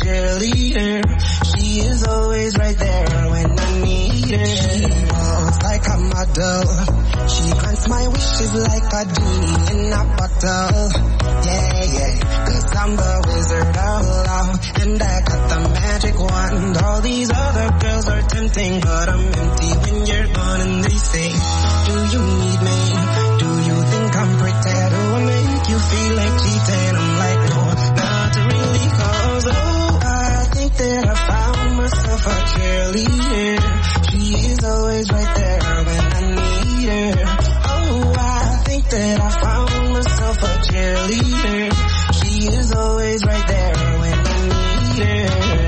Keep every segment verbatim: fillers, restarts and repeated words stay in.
cheerleader. She is always right there when I need her. She walks like a model. She grants my wishes like a genie in a bottle. Yeah, yeah, cause I'm the wizard of love, and I got the magic wand. All these other girls are tempting, but I'm empty when you're gone. And they say, do you need me? Do you think I'm pretty? Do I make you feel like cheating? I'm like, no, not really, cause oh, I think that I found myself a cheerleader. She is always right there when I need her. Oh, I think that I found myself a cheerleader. She is always right there when I need her.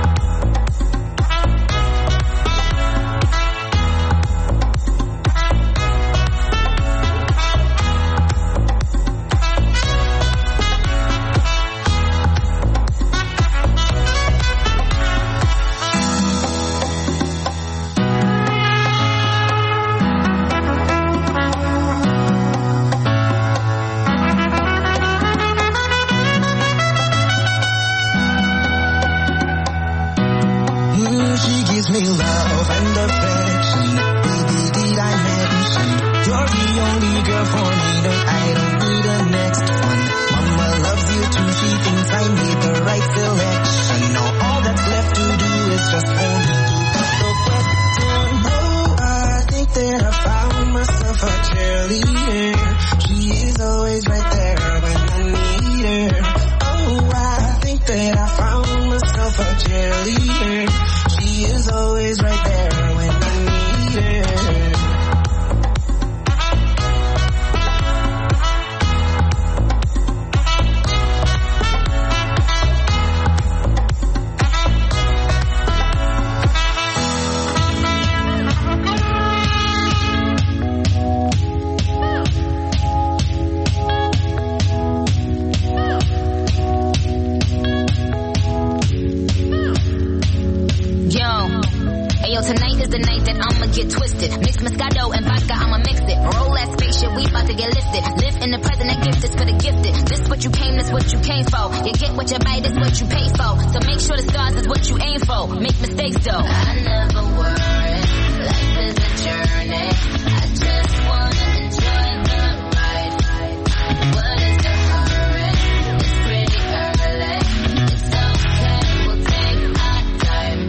Me love and affection. Baby, did I mention you're the only girl for me? No, I don't need a next one. Mama loves you too. She thinks I made the right selection. Now all that's left to do is just only to put the question. Oh, I think that I found myself a cheerleader. She is always right there when I need her. Oh, I think that I found myself a cheerleader. She is always right there when I need her. Tonight is the night that I'ma get twisted. Mix Moscato and vodka, I'ma mix it. Roll that spaceship, we about to get lifted. Live in the present, that gift is for the gifted. This what you came, this what you came for. You get what you buy, this what you pay for. So make sure the stars is what you aim for. Make mistakes though. I never worry, life is a journey. I just wanna enjoy the ride. What is the hurry? It's pretty early. It's okay, we'll take our time.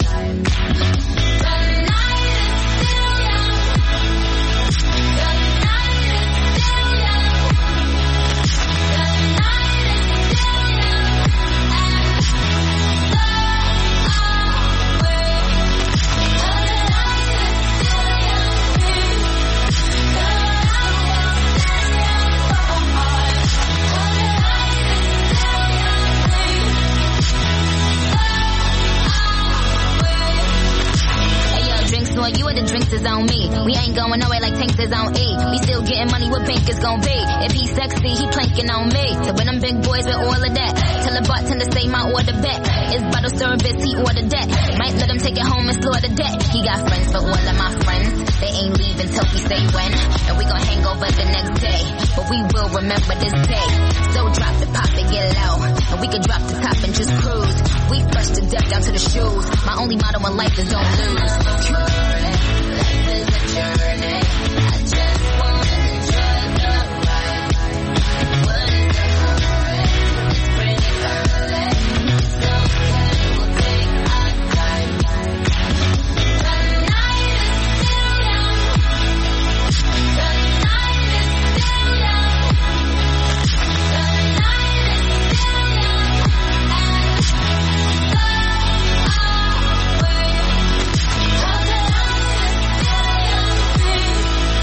On you and the drinks is on me. We ain't going nowhere like tanks is on E. We still getting money, what bank is gon' be? If he sexy, he planking on me. So when them big boys with all of that, tell the bartender say my order back. It's bottle service, he ordered that. Might let him take it home and slaughter that. He got friends for all of my friends. They ain't leaving till we say when. And we gon' hang over the next day. But we will remember this day. So drop it, pop it, get low. And we can drop the top and just cruise. We fresh to death down to the shoes. My only motto in life is don't lose. Life is a journey. I just wanna enjoy the ride. What is the hurry? It's pretty early. It's okay, we'll take our time. The night is still young. The night is still young. The night is still young. And so are we.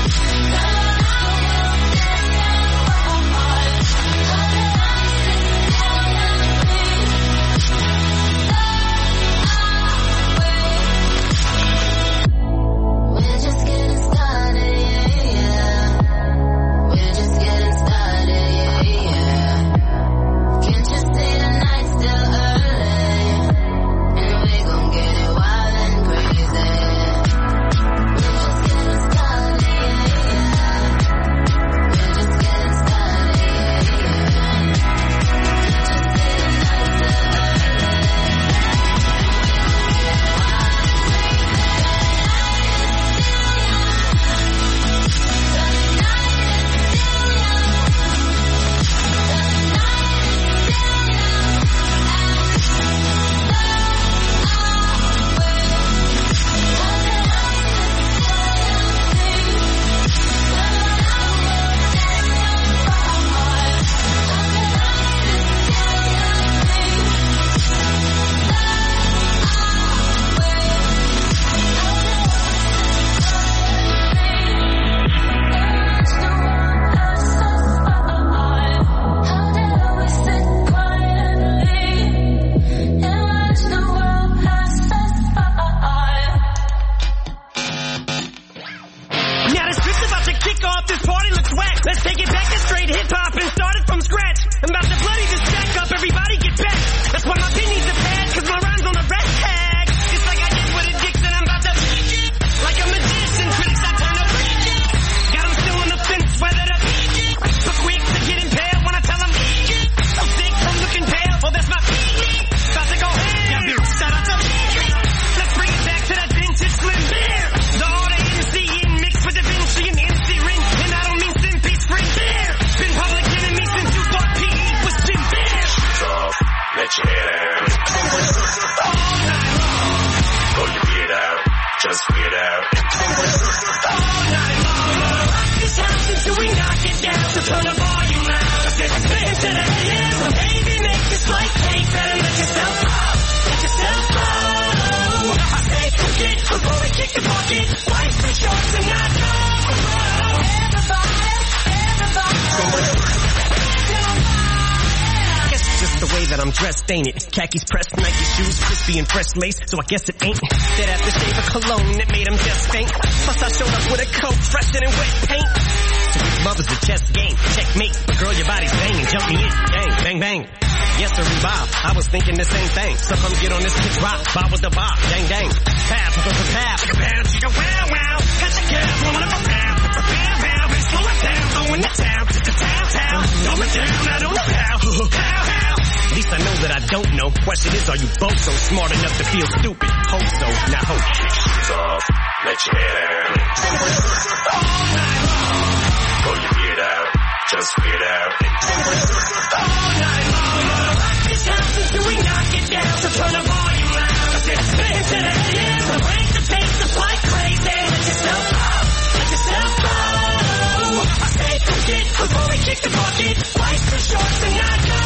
just get out. All night long, rock this house until we knock it down. So turn the volume loud. Spin to the A M. Baby, make this like cake. Better let yourself go. Let yourself go. I say forget before we kick the bucket. Life's too short to not go. Everybody, everybody. Just the way that I'm dressed, ain't it? Khakis pressed, Nike shoes, crispy and fresh lace, so I guess it ain't that aftershave of cologne that made him just faint. Plus I showed up with a coat fresher than wet paint. So if love is a chess game, checkmate. But girl, your body's banging, jump me in, bang, bang, bang. Yes, sir, Bob, I was thinking the same thing. So come get on this kick rock, bob with the bob, dang, dang. Pap, pap, pap, pap. Chica, pap, chica, wow, wow. Got your gas, woman of a pap. Pap, pap, bitch, slow it down, going to town. To town, town. Slow it down, I don't know how. How, how. At least I know that I don't know. Question is, are you both so smart enough to feel stupid? Hope so, now hope. Shoes off, let your head out. All night long. Pull your beard out, just get out. All night long. Rock this house until we knock it down. So turn the volume loud. Spin to the A M. Break the pace up like crazy. Let yourself go. Let yourself go. I say forget before we kick the bucket. Life's too short to not go.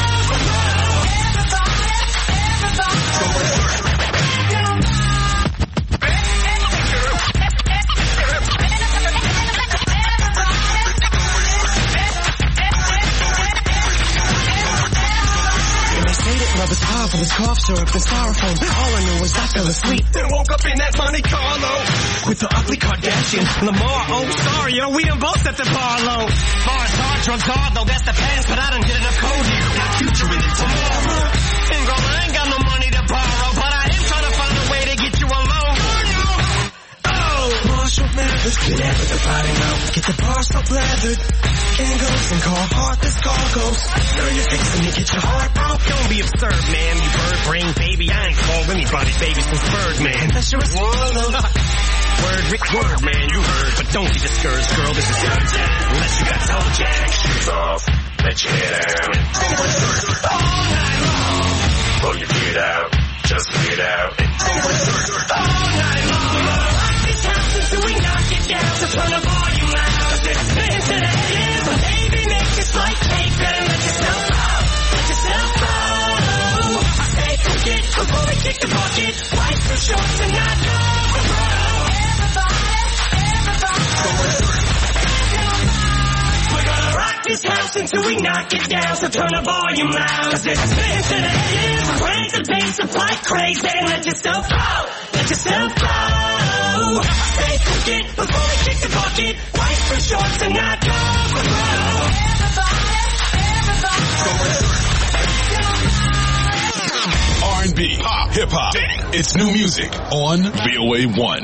Love is powerful as cough syrup and styrofoam. All I knew was I fell asleep. Then woke up in that Monte Carlo with the ugly Kardashian. Lamar, oh sorry, yo, we done both at the Barlow. Bars hard, drugs hard, though that's the past, but I done did enough code here. Got future in it tomorrow. And girl, I ain't got no money to borrow, but I am trying to find a way to get you alone. Oh, Marshall Mathers, get after the body now. Get the bar so leathered. Angles and call hard this cargoes. Girl, you're fixing to get your heart broke. Don't be absurd, man. You bird brain baby. I ain't called anybody baby since Birdman. That's your swallow. Word, Rick, word, man. You heard. But don't be discouraged, girl. This is your time. Unless you got toe jack. Shoes off, let your head out. All night long. Pull your beard out, just get out. All night long. Rock this house until we knock it down. So turn the volume loud. Spin to the A M. Baby, make this like cake. Better let yourself go. Let yourself go. I say forget before we kick the bucket. Life's too short to not go. We're gonna rock this house until we knock it down. So turn the volume loud. Spin to the A M. Crank the bass up like crazy. Let yourself go. Let yourself go. I say forget before we kick the bucket. Life's too short to not go. R and B, pop, hip hop. It's new music on V O A one.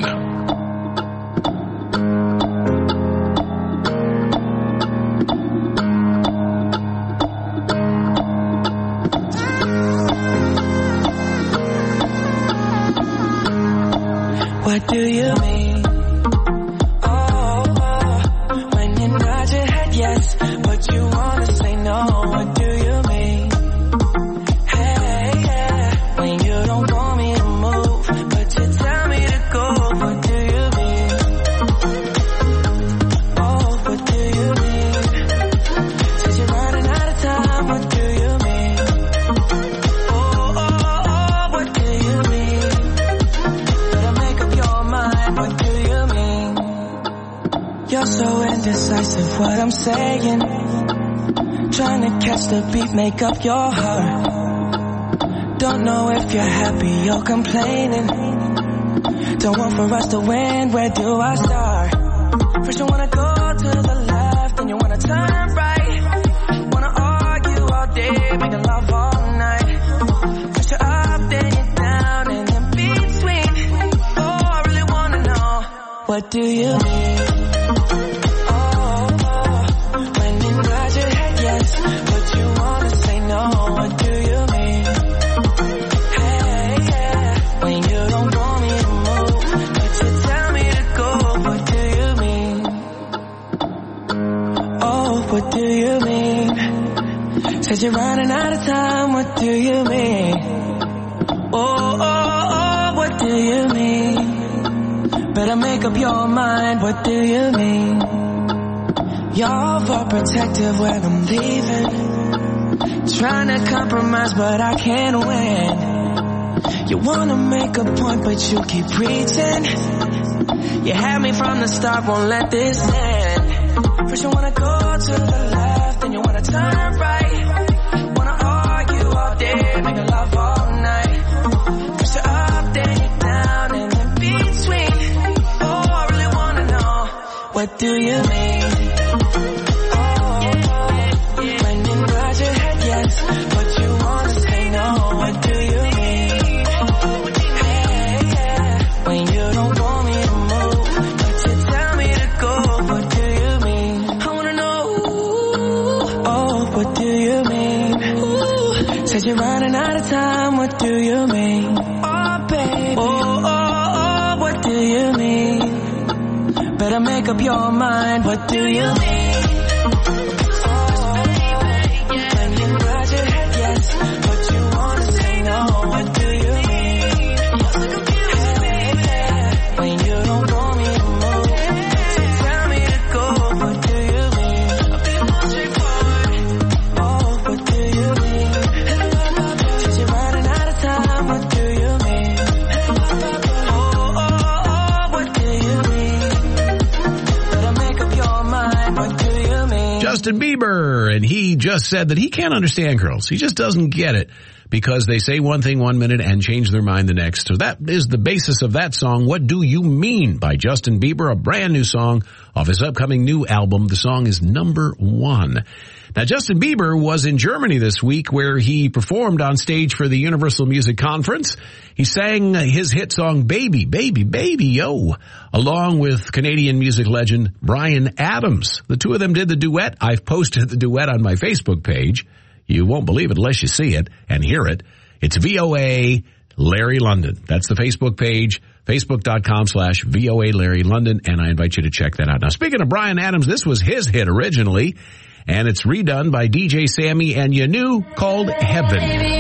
What do you mean? Oh, oh, when you nod your head yes, but you wanna say no. What do you mean? Hey, yeah, when you don't want me to move, but you tell me to go. What do you mean? Oh, what do you mean? Since you're running out of time, what do you mean? Oh, oh, oh, what do you mean? What do you mean? You're so indecisive, what I'm saying. Trying to catch the beat, make up your heart. Don't know if you're happy or complaining. Don't want for us to win, where do I start? First you wanna go to the left, then you wanna turn right. Wanna argue all day, making love all night. First you're up, then you're down, and in between. Oh, I really wanna know, what do you mean? Oh, oh, when you nod your head yes, but you wanna say no. What do you mean? Hey, yeah, when you don't want me to move, but you tell me to go. What do you mean? Oh, what do you mean? Said you're running out of time. What do you mean? Oh, oh, oh, what do you mean? Better make up your mind, what do you mean? You're overprotective when I'm leaving. Trying to compromise, but I can't win. You wanna make a point, but you keep preaching. You had me from the start, won't let this end. First you wanna go to the left, then you wanna turn right. Wanna argue all day, make love all night. First you're up, then you're down, and in between. Oh, I really wanna know, what do you mean? You're running out of time, what do you mean? Oh, baby. Oh, oh, oh, what do you mean? Better make up your mind, what do you mean? Oh, when you nod your head yes, but you wanna say no, what do you mean? Hey, when you don't want me to move, but you tell me to go, what do you mean? A bit more straightforward. Oh, what do you mean? Justin Bieber, and he just said that he can't understand girls. He just doesn't get it because they say one thing one minute and change their mind the next. So that is the basis of that song, What Do You Mean, by Justin Bieber, a brand new song of his upcoming new album. The song is number one. Now, Justin Bieber was in Germany this week where he performed on stage for the Universal Music Conference. He sang his hit song, Baby, Baby, Baby, Yo, along with Canadian music legend Bryan Adams. The two of them did the duet. I've posted the duet on my Facebook page. You won't believe it unless you see it and hear it. It's V O A Larry London. That's the Facebook page, facebook.com slash VOA Larry London, and I invite you to check that out. Now, speaking of Bryan Adams, this was his hit originally, and it's redone by D J Sammy and Yanu, called Heaven.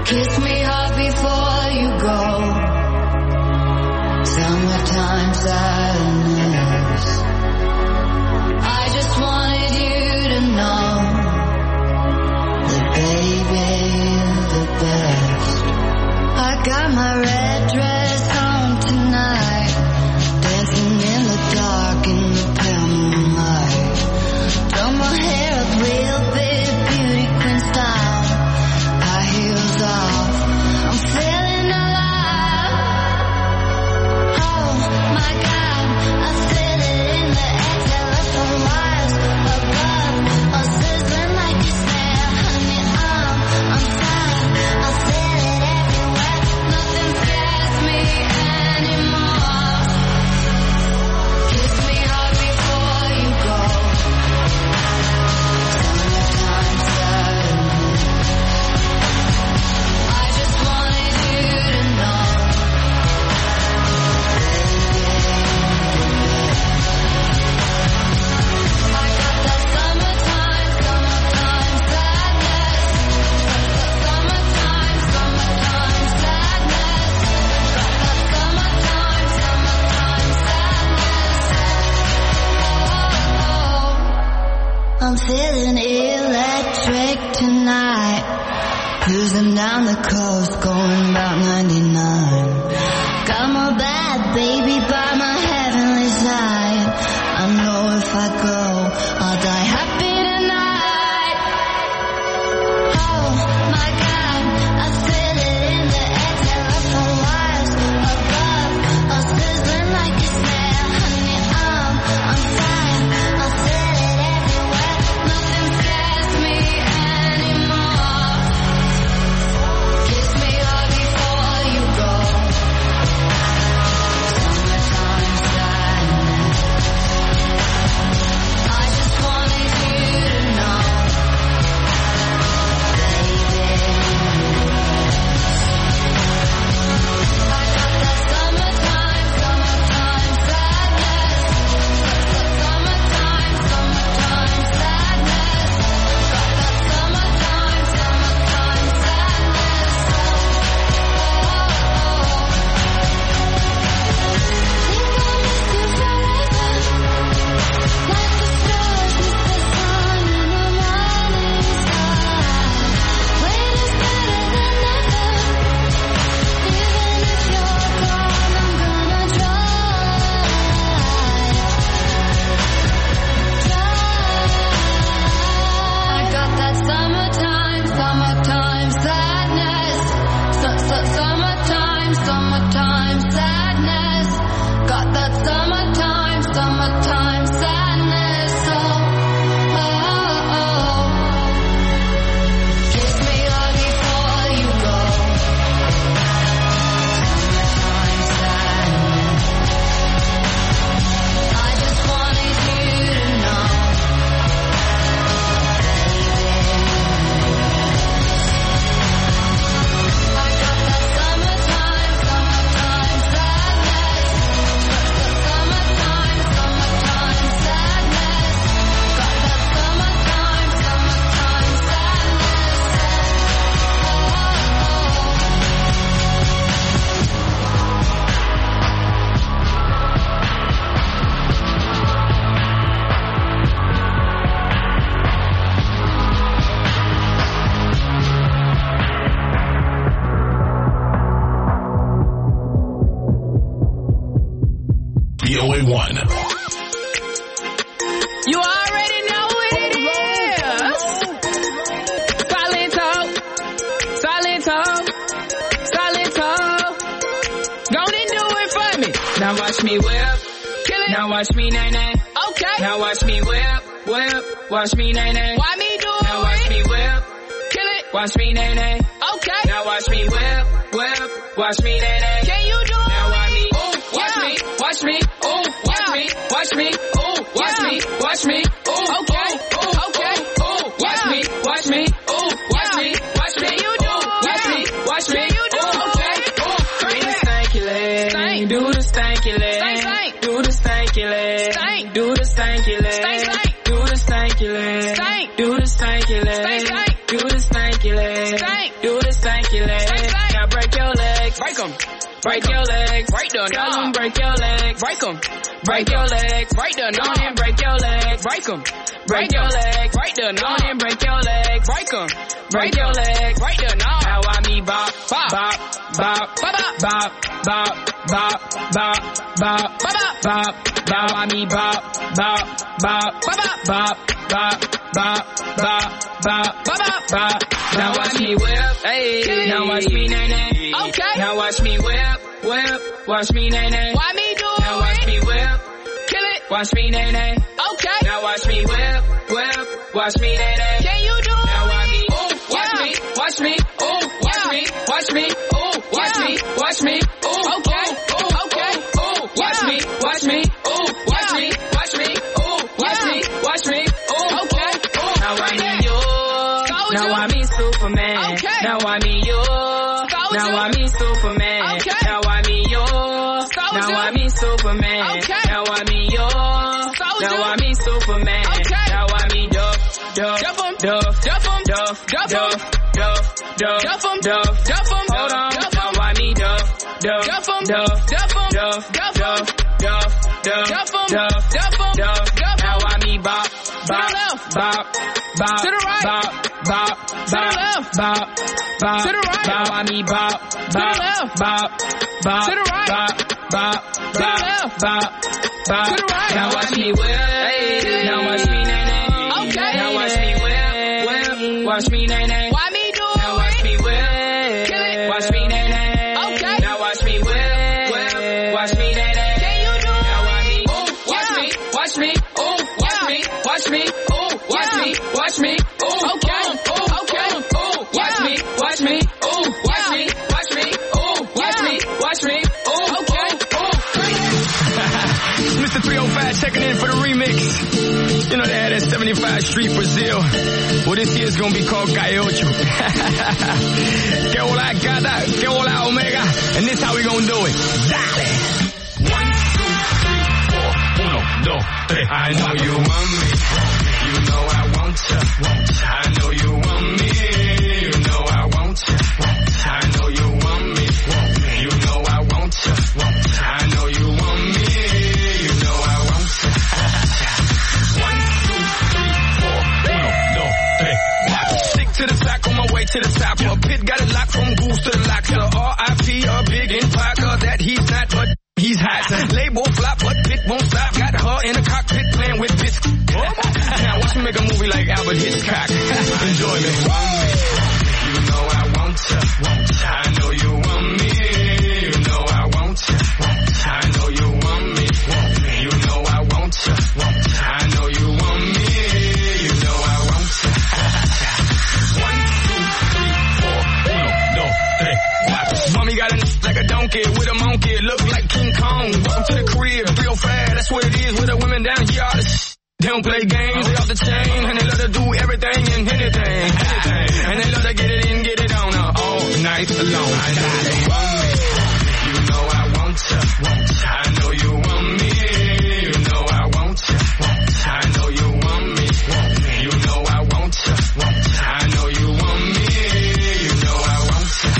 Kiss me hard before you go. Summertime sadness. I just wanted you to know that baby you're the best. I got my red dress on tonight, dancing in the dark in the pale moonlight. Throw my hair up real big, beauty queen style. High heels off, I'm feeling alive. Oh my God, I feel it in the air, telephone wires above, all sizzling like a snare. Honey, I'm, I'm fine, I feel it everywhere. Nothing scares me anymore. Kiss me hard before you go. Summertime sadness. I just wanted you to know. I got that summertime, summertime sadness. Summertime, summertime sadness. Got that summertime, summertime sadness. Oh, I'm feeling electric tonight. Cruising down the coast, going about ninety-nine. Got my bad baby by my heavenly side. I know if I go, I'll die happy tonight. Oh my God, I feel it in the air, telephone wires above, all sizzling like a snare. Honey, I'm, I'm fine, I feel it everywhere. Nothing scares me anymore. Kiss me hard before you go. Summertime sadness. I just wanted you to know, baby. I got that summertime, summertime sadness. Summertime, summertime sadness. Got that summertime, summertime sadness. Think I'll miss you forever. Like the stars miss the sun in the morning sky. Wait is better than never. Even if you're gone, I'm gonna try. Try. I got that summertime, summertime sadness. Su- su- summertime, summertime sadness. Got that summertime, summertime sadness. Oh, oh, oh. Kiss me hard before you go. Summertime sadness. I just wanted you to know, I got that summertime, summertime sadness. Summertime, summertime sadness. Got that summertime, summertime V O A one. You already know what it is. Silento, Silento, Silento. Go on and do it for me. Now watch me whip. Kill it. Now watch me nay nay. Okay. Now watch me whip, whip. Watch me nay nay. Why me do it? Now watch me whip. Kill it. Watch me nay nay. Okay. Now watch me whip, whip. Watch me nay nay. Can you do it? Now watch me. Ooh, watch yeah. me. Watch me. Ooh, watch yeah. me. Watch me. Ooh, watch yeah. me. Watch me. Ooh, okay. Ooh, okay. Ooh, watch yeah. me. Watch me. Ooh, watch yeah. me. Watch me. Can you do it? Watch yeah. me. Watch me. Can you do it? Okay. Ooh, do the stanky leg. Stank. Do the stanky leg. Stank, stank. Do the stanky leg. Stank. Do the stanky leg. Stank, stank. Do the stanky leg. Stank. Do the stanky leg. Stank, stank. Do the stanky leg. Stank. Do the stanky break your legs. Now break your legs. Break them. Break your legs. Break the knob. Break your legs. Break them. Break your legs. Break the knob and break your legs. Break them. Break your legs. Break the knob and break your legs. Break them. Break your legs. Break the knob. Now I me bop, bop, bop, bop, bop, bop, bop, bop, bop, bop, bop, bop. Now I me bop, bop, bop, bop, bop, bop, bop, bop, bop, bop, bop. Now watch me whip, hey. Now watch me nay nay. Okay. Now watch me whip, whip. Watch me nay nay. Why me do it? Now watch me whip, kill it. Watch me nay nay. Okay. Now watch me whip, whip. Watch me nay nay. Can you do it? Now watch me, ooh, watch me, watch me, ooh, watch me, watch me, ooh, watch me, watch me, ooh, okay, ooh, okay, ooh, watch me, watch me, ooh, watch me, watch me, ooh, watch me, watch me, ooh, okay, ooh. Now I need you. Now I mean Superman. Okay. Now I mean you. Now I mean Superman. Okay. Now I mean you. Now I mean Superman. Okay. Now I mean you. Now I mean Superman. Okay. Now I mean Duff, Duff, Duff, Duff, Duff, Duff, Duff, Duff, Duff, Duff, Duff, Duff. Hold on. Now I mean Duff, Duff, Duff, Duff, Duff, Duff, Duff, Duff, Duff, Duff, Duff. Now I mean Bop, Bop, Bop, Bop, to the right, Bop, Bop, to the left, Bop, Bop, to the right. Now I mean Bop, Bop, to the left, Bop, Bop, to the right, Bop, Bop, to the left, Bop, Bop, to the right. Now watch me whip, hey. Now watch me nay nay. Okay. Now watch me whip, whip. Watch me nay nay. Why me do it? Now watch me whip, kill it. Watch me nay nay. Okay. Now watch me whip, whip. Watch me nay nay. Can you do it? Now watch me, ooh, watch me, watch me, ooh, watch me, watch me, ooh, watch me, watch me, ooh, okay, ooh, okay, ooh, watch me, watch me, ooh, watch me, watch me, ooh, watch me, watch me, ooh, okay, ooh. Mister three oh five checking in for the remix. You know they had that seventy-five Street Brazil. Well, this year's gonna be called Gallo. Que hola gata, que hola omega. And this how we gonna do it. Dale. One, two, three, four. Uno, dos, tres. I know you want me. You know I want you. I know you want me. You know I want you. I know you want me. You know I want you. I know you want me. You know I want you. One, two, three, four. Uno, dos, tres, cuatro. Stick to the sack on my way to the top. A pit got it locked from goose to the locker. R I P a big in Parker that he's not, but he's hot. Label flop, but Pit won't stop. Got her in the cockpit playing with bits. Now watch me make a movie like Albert Hitchcock. Enjoy me. You know I want you. I know you want me. You know I want you. I know you want me. You know I want you. I know you want me. You know I want you. One, two, three, four. Uno, dos, tres, cuatro. Mommy got a like a donkey with a monkey. Look like King Kong. Welcome to the career. three oh five, that's what it is with the women down here. All the they don't play games, they off the chain, and they love to do everything and anything, anything. And they love to get it in, get it on uh, all night long. I know you want me, you know I want you. I know you want me, you know I want you. I know you want me, you know I want you. I know you want me, you know I want you.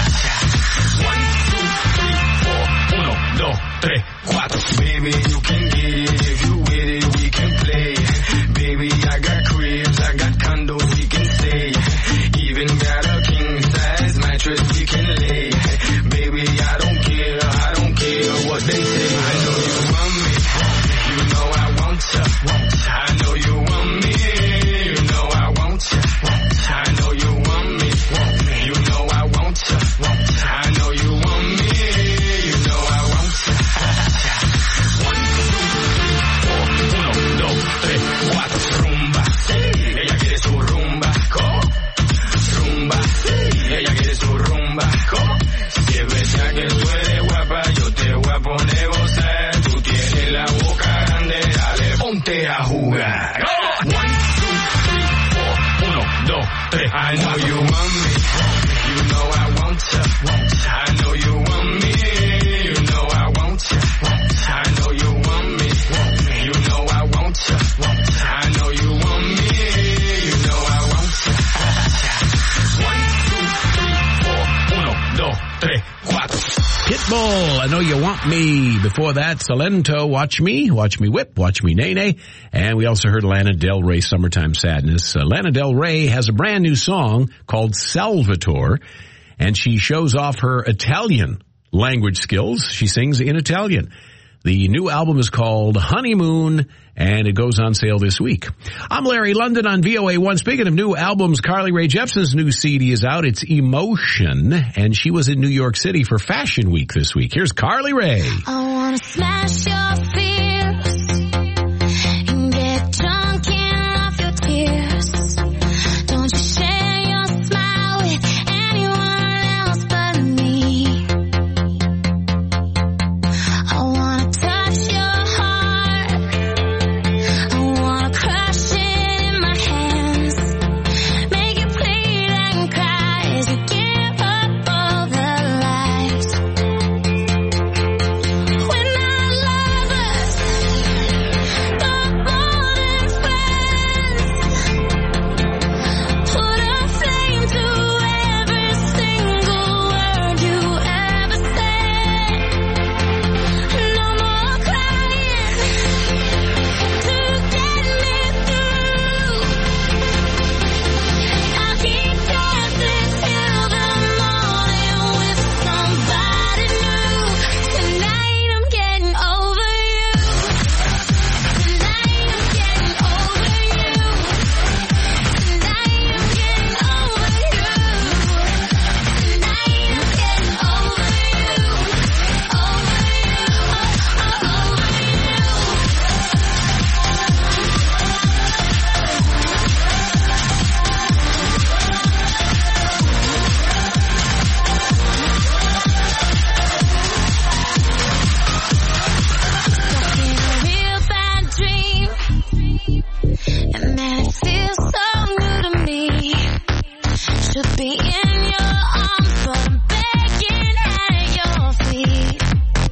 One, two, three, four. Uno, dos, tres, cuatro. Baby, you can get it if you with it. We can play. Baby, I got cribs, I got condos, we can stay. Even got a king size mattress we can lay. Baby, I don't care, I don't care what they say. I know you want me, you know I want you. I know you want me, you know I want you. I know you want me, you know I want you. I know you want me, you know I want you. One, two, tres, cuatro. Pitbull, I Know You Want Me. Before that, Salento, Watch Me, Watch Me Whip, Watch Me Nay Nay. And we also heard Lana Del Rey, Summertime Sadness. Uh, Lana Del Rey has a brand new song called Salvatore, and she shows off her Italian language skills. She sings in Italian. The new album is called Honeymoon, and it goes on sale this week. I'm Larry London on V O A one. Speaking of new albums, Carly Rae Jepsen's new C D is out. It's Emotion, and she was in New York City for Fashion Week this week. Here's Carly Rae. I wanna smash your fears and get drunk in off your tears. Don't you share your smile with anyone else but me. I wanna touch your heart. I wanna crush it in my hands. Make you plead and cry as you give up all the lies. When our lovers got more than friends, put a flame to every single word you ever said. No more crying to get me through. I'll keep dancing till the morning with somebody new. Tonight I'm getting over you. Tonight I'm getting over you. Tonight I'm getting over you. Tonight I'm getting over you. Over you. Oh, oh, over Stuck in a real bad dream, and man, it feels so new to me. Should be in your arms, but I'm begging at your feet.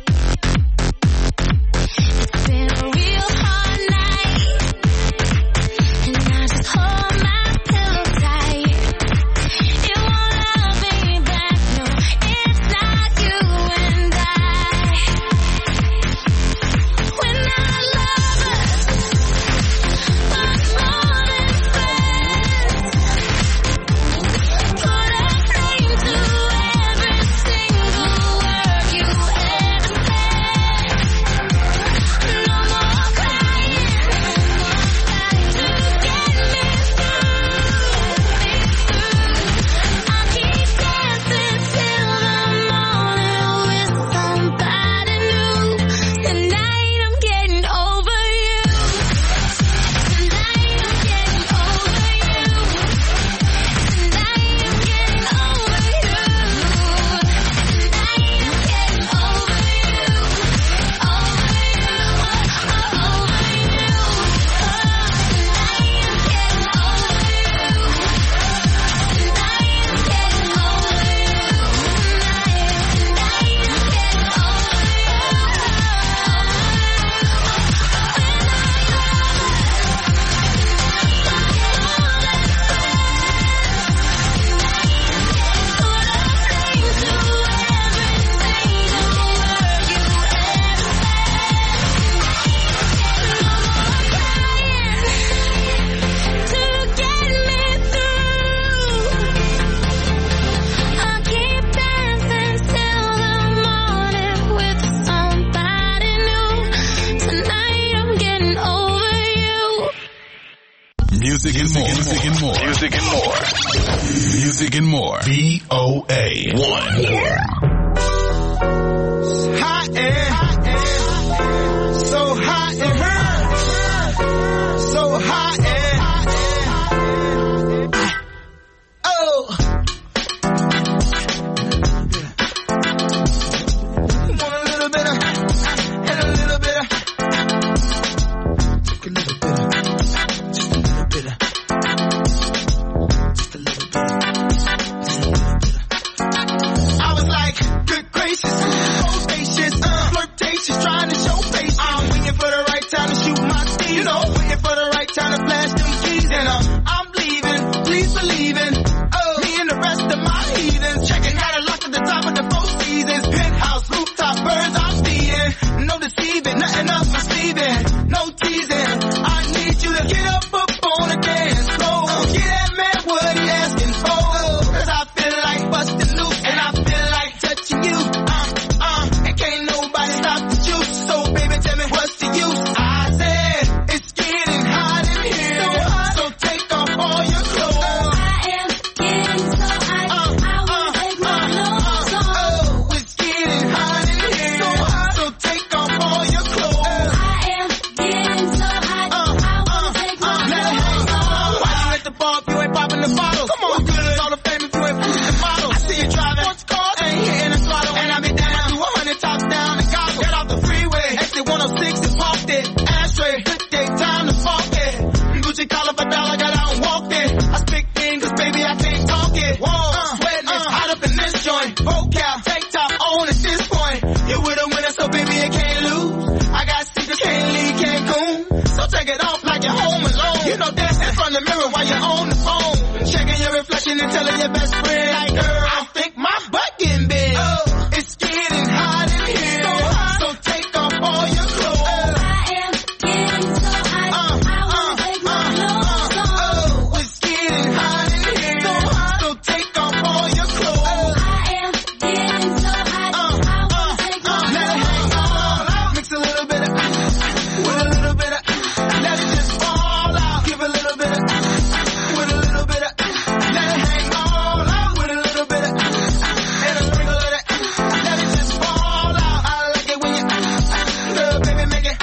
It's been a real hard night, and I just hold my pillow tight. It won't all be back, no, it's not you and I. When our lovers got more than friends, put a flame to every single word you ever said. No more crying to get me through. I'll keep dancing till the morning with somebody new. Tonight I'm getting over you. Tonight I'm getting over you. Tonight I'm getting over you. Tonight I'm getting over you. Over you. Oh, oh, over you. Tonight I'm getting over you. Tonight I'm getting over you. To get me through. I'll keep dancing till the morning with somebody new. Tonight I'm getting over you. Music and more. Music and more. Music and more. Music and more. V O A one. Hot air, so hot in her, so hot air. Oh, want a little bit of, and a little bit of, take a little bit of, just a little bit of, just a little bit of, just a little bit of. point. Vocal, tank top on at this point. You with a winner, so baby, you can't lose. I got secrets, can't leave Cancun. So take it off like you're home alone. You know, dance in front of the mirror while you're on the phone. Checking your reflection and telling your best friend, like, girl, I think my butt getting big. Oh, it's getting hot in here. So hot. So take off all your clothes. I am getting so hot. Uh, I wanna uh, take my uh, clothes uh, off. Oh, it's getting hot in here. So hot. So take off all your clothes. I am getting so hot. Uh, I wanna uh, take my uh, clothes let it hang all out. Mix a little bit of with a little bit of let it just fall out. Give a little bit of with a little bit of let it hang all out. With a little bit of and a sprinkle of that. Let it just fall out. I like it when you girl, baby, make it.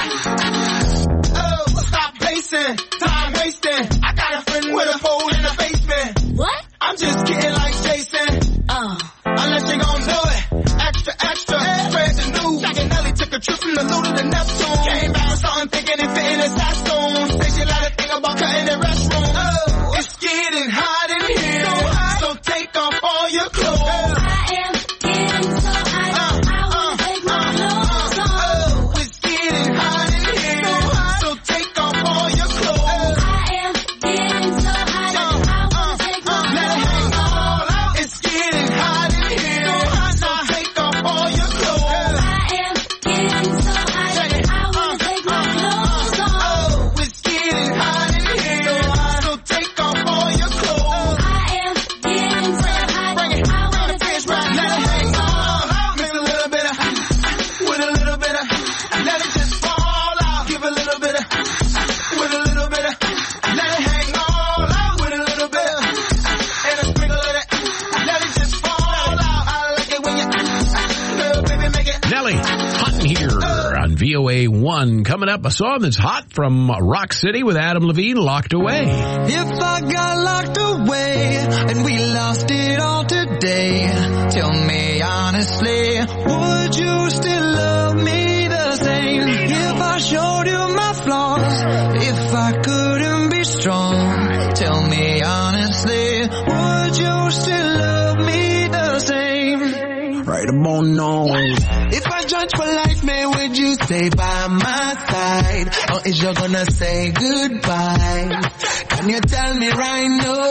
Oh, stop pacing, time wasting. I got a friend with a pole in the basement. What? I'm just kidding like Jason. Oh. Unless you gon' do it. Extra, extra. Spread the news. Jack and Nelly took a trip from the Luda to Neptune. Came back with something thinking it fit in his costume. Say she let her think about cutting the restroom. Oh, it's getting hot in here. So hot. So take off all your clothes. I am getting so hot. Uh, I wanna uh, take my uh, clothes off. Oh, it's getting hot in here. So hot. So take off all your clothes. I am getting so hot. Uh, I wanna take my uh, clothes let it hang all out. It's getting hot in here. So hot. So take off all your clothes. I am getting so hot. I wanna take my clothes off. Oh, it's getting hot in here. So hot. So take off all your clothes. I am getting so hot. Bring it, I wanna take my let it hang all out. Mix a little bit of with a little bit of let it just fall out. Give a little bit of with a little bit of let it hang all out. With a little bit of and a sprinkle of that. Let it just fall out. I like it when you girl, baby, make it. Nelly, hot in here on V O A one. Coming up, a song that's hot from Rock City with Adam Levine, Locked Away. If I got locked away and we lost it all today, tell me honestly, would you still love me the same? If I showed you my flaws, if I couldn't be strong, tell me honestly, would you still love me the same? Right about now. If I judge for life, man, would you stay by my side? Or is you gonna say goodbye? Can you tell me right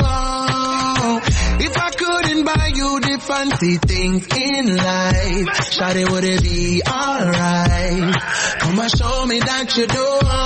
now? If I couldn't buy you the fancy things in life, shawty, would it be alright? Come and show me that you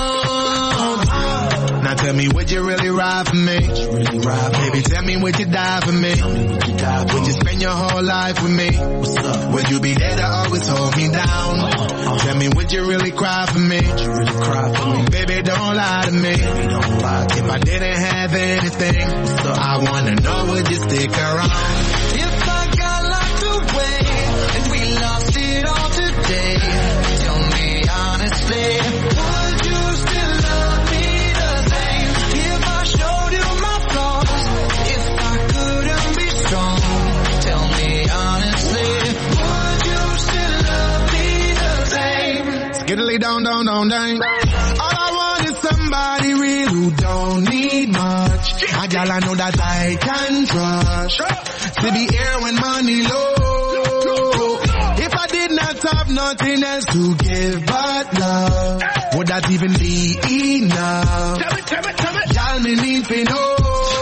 don't. Now tell me, would you really ride for me? Really ride, baby, tell me, would you die for me? Would you, die for would you spend your whole life with me? What's up? Would you be there to always hold me down? Uh-huh. Tell me, would you really cry for me? Would you really cry for me? Baby, don't lie to me. Baby, don't lie to if me. I didn't have anything, I wanna know, would you stick around? If I got locked away and we lost it all today, tell me honestly, would you still love me the same? If I showed you my flaws, if I couldn't be strong, tell me honestly, would you still love me the same? Skiddly down, down, down, down. All I want is somebody real who don't need much. A gal I know that I can trust. To be here when money low. If I did not have nothing else to give but love, would that even be enough? Tell me, tell me, tell me. Y'all me need to know.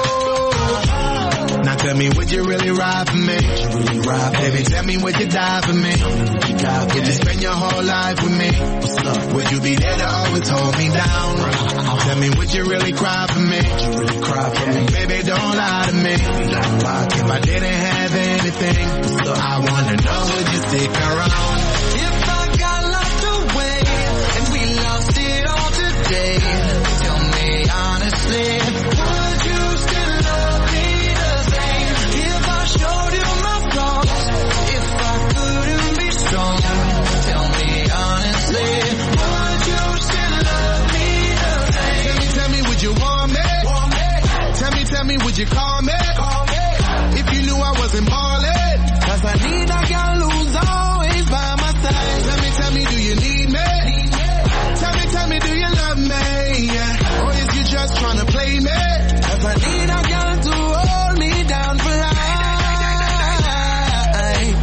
Now tell me, would you really ride for me? Really ride, baby, tell me, would you die for me? Would you, die, would you spend your whole life with me? Would you be there to always hold me down? Tell me, would you really cry for me? Would you really cry for me? Baby, don't lie to me. Don't lie. If I didn't have anything, I wanna know, would you stick around? If I got locked away and we lost it all today, tell me honestly, would you still love me the same? If I showed you my flaws, if I couldn't be strong, tell me honestly, would you still love me the same? Tell me, tell me, would you want me? Want me? Tell me, tell me, would you call me? Call me. If you knew I wasn't ballin', cause I need a girl who's always by my side. Tell me, tell me, do you need me? Need me? Tell me, tell me, do you love me? Yeah. Or is you just tryna play me? Cause I need a girl to hold me down for life.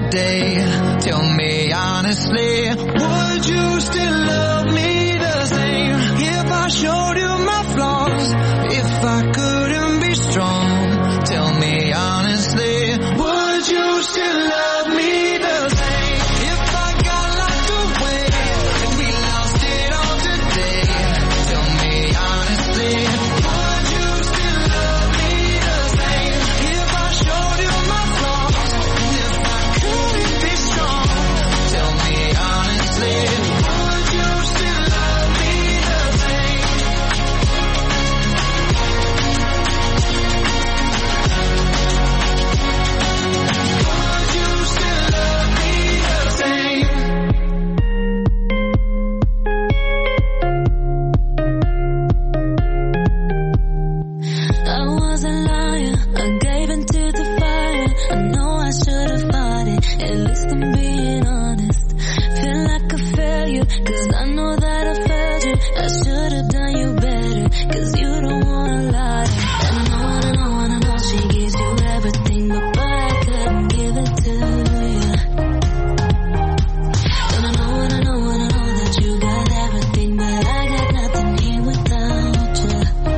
today. Tell me honestly, would you still love me the same if I showed you my flaws? If I couldn't be strong, tell me honestly, would you still love me the same if I got locked away and we lost it all today? Tell me honestly, would you still love me the same if I showed you my flaws? And if I couldn't be strong, tell me honestly, would you still love me the same? Would you still love me the same? I was a liar, I gave into the fire. I know I should have fought it, at least I'm being honest. Feel like a failure, cause I know that I failed you. I should have done you better, cause you don't wanna lie. And I know, and I know, and I know she gives you everything, but boy, I couldn't give it to you. And I know, and I know, and I know that you got everything, but I got nothing here without you.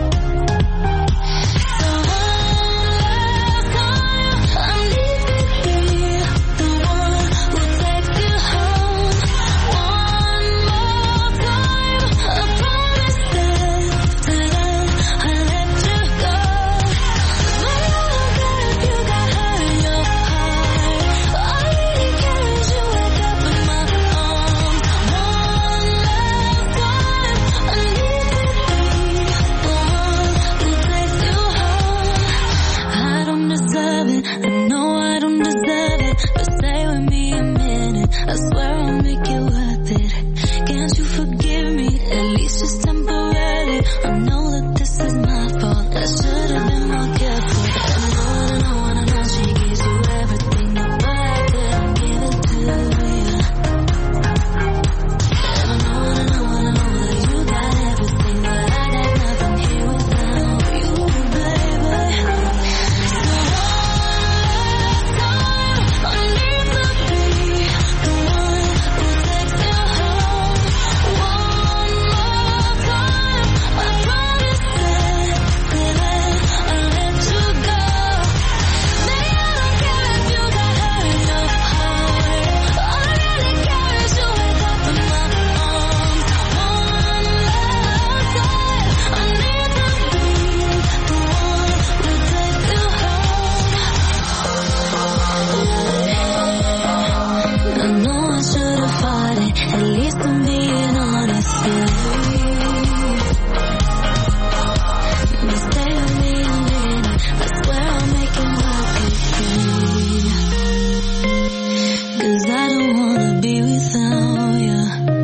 So one last time, I need to be the one who takes you home. One more time, I promise that today I'll let you go. But I don't care if you got hurt in your heart. All I really care is you wake up in my arms. One last time, I need to be the one who takes you home. I don't deserve it, I know I don't deserve it, but stay with me a minute, I swear I'll make it worth it. Can't you forgive me, at least just temporarily? I know that this is my fault, I should have been more careful. I know, and I know, and I know she gives you everything, but I couldn't give it to you. And I know, and I know, and I know that you got everything, but I got nothing here without you, baby. So one last time, I need to be the one who takes you home. One more time, I promise that today I'll let you go. Baby, I don't care if you got hurt in your heart. All I really care is you wake up in my arms. One last time, I need to be the one who takes you home. I know I should have fought it, at least I'm being honest, yeah. But stay with me a minute, I swear I'll make it work with you. Cause I don't wanna be without you.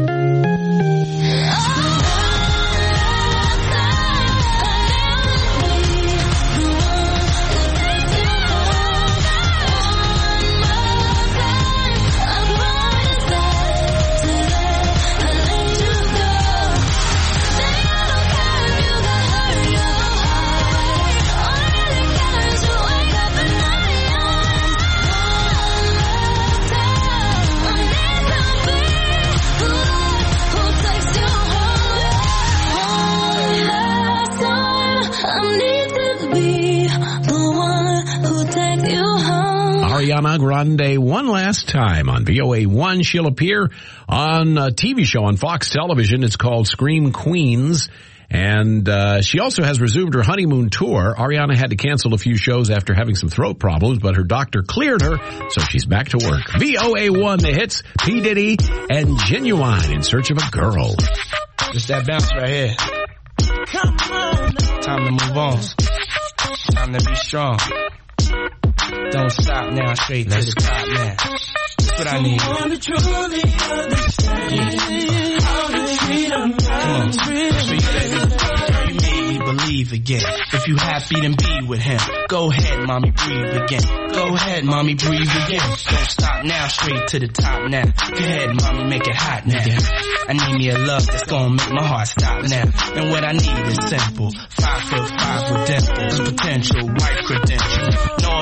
Ariana Grande one last time on V O A one. She'll appear on a T V show on Fox Television. It's called Scream Queens. And uh she also has resumed her honeymoon tour. Ariana had to cancel a few shows after having some throat problems, but her doctor cleared her, so she's back to work. V O A one, the hits, P. Diddy and Genuine, In Search of a Girl. Just that bounce right here. Come on. Time to move on. Time to be strong. Don't stop now, straight to the top now. That's what I need. I want to truly understand how to treat a man. Come on, that's what you said. You made me believe again. If you happy, then be with him. Go ahead, mommy, breathe again. Go ahead, mommy, breathe again. Don't stop now, straight to the top now. Go ahead, mommy, make it hot now. I need me a love that's gonna make my heart stop now. And what I need is simple. Five foot five with dimples, potential white credentials. Know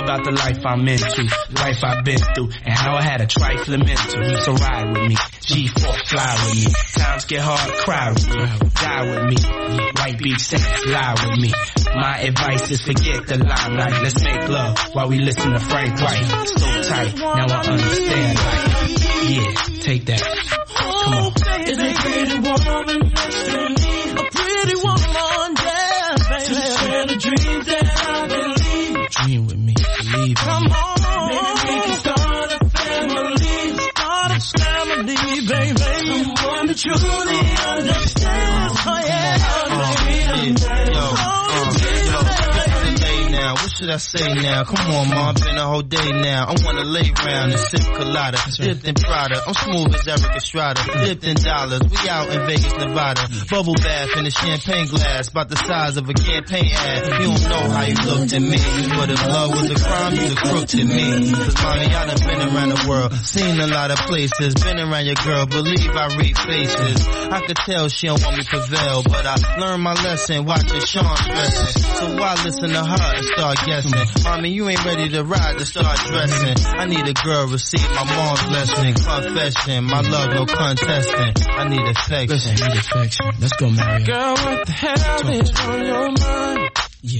about the life I'm into, life I've been through, and how I had a trifling mental. So ride with me, G four, fly with me. Times get hard, cry with me, die with me. White beach saints, lie with me. My advice is forget the limelight. Let's make love while we listen to Frank White. So tight, now I understand life. Yeah, take that. Come on. Is a pretty woman next to me? A pretty woman, yeah, baby. To share the dreams that I believe. Dream with me, believe in Come me. on, maybe we can start a family. Start a family, baby. Someone that truly understands. Oh yeah, Yo, uh, yo, today now. What should I say now? Come on, ma, been a whole day now. I wanna lay round and sip colada, dipped in Prada. I'm smooth as Eric Estrada, dipped in dollars. We out in Vegas, Nevada. Bubble bath in a champagne glass, about the size of a campaign ad. You don't know how you looked at me, but if love was a crime, you'd have crooked at me. Cause mommy, I done been around the world, seen a lot of places, been around your girl, believe I read faces. I could tell she don't want me to prevail, but I learned my lesson, watching Sean stressing. So why listen to her and start guessing? Mommy, you ain't ready to ride to start dressing. I need a girl receive my mom's blessing, confession, my love no contesting. I need affection. Listen, I need affection. Let's go, Mario. Girl, what the hell is on your mind? Yeah.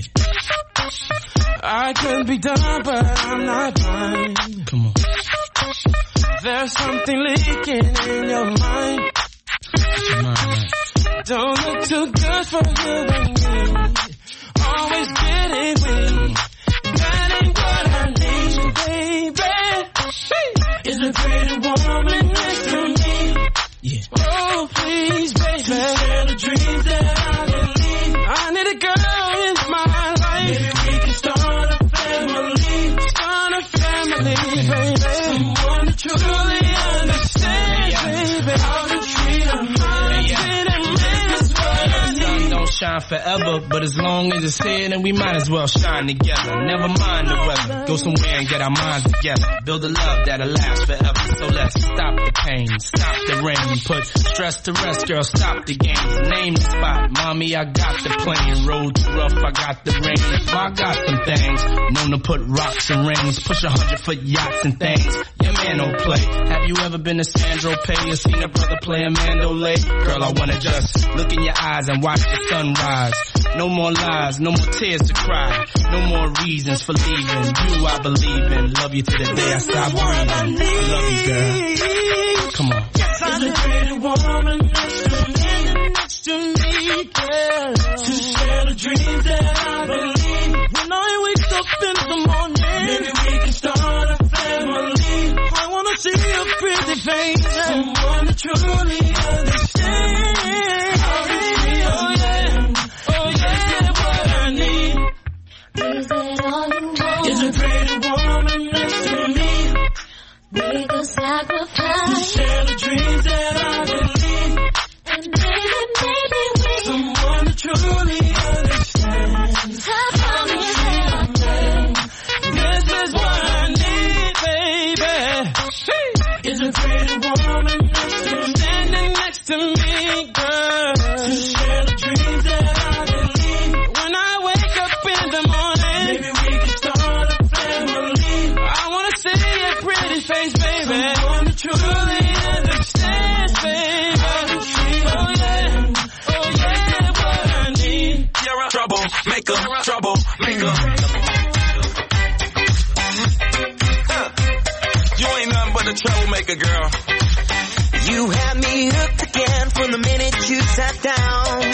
I could be done, but I'm not blind. Come on. There's something leaking in your mind. Your mind, right? Don't look too good for you and me. Always getting weak. That ain't what I need, baby. Is a pretty woman next to me? Yeah. Oh, please, baby. Share the dreams that I believe. I need a girl in my life. Maybe we can start a family. Start a family, baby. Someone to truly understand, baby. How to treat a husband and man is what I need. Don't shine forever, but as long as it's here, then we might as well shine together. Never mind the weather. Go somewhere and get our minds together. Build a love that'll last forever. So let's stop the pain, stop the rain. Put stress to rest, girl, stop the games. Name the spot, mommy, I got the plane. Road too rough, I got the rain. I got some things, known to put rocks and rings. Push a hundred foot yachts and things. Your man don't play. Have you ever been to Sandro Pay or seen a brother play a mandolay? Girl, I wanna just look in your eyes and watch the sunrise. No more lies, no more tears to cry. No more reasons for leaving. You I believe in. Love you to the day I stop breathing. I love you, girl. Come on. Yes, I need a pretty woman next to me, next to me, girl. To share the dreams that I believe. When I wake up in the morning, maybe we can start a family. I wanna see a pretty face, someone to truly understand. Oh yeah, oh yeah, what I need. Is it all you want? Is a pretty woman next to me. We could sacrifice. To share the dreams that I believe. And maybe, maybe we someone to truly understand. How come you This is what I need, baby. Is a pretty woman next to me, standing next to me, girl. To share the dreams that I believe. When I wake up in the morning, maybe we can start a family. I wanna see a pretty face, baby. Someone to truly understand, baby. Oh yeah, oh yeah, what I need. You're a troublemaker, troublemaker. You ain't nothing but a troublemaker, girl. You had me hooked again from the minute you sat down.